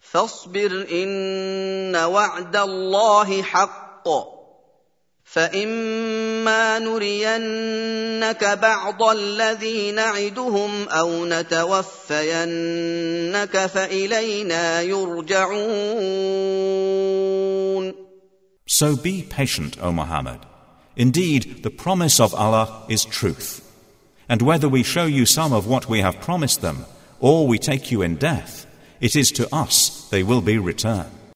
فاصبر إن وعد الله حق فإما نرينك بعض الذي نعدهم أو نتوفينك فإلينا يرجعون. So be patient, O Muhammad. Indeed, the promise of Allah is truth. And whether we show you some of what we have promised them, or we take you in death, it is to us they will be returned.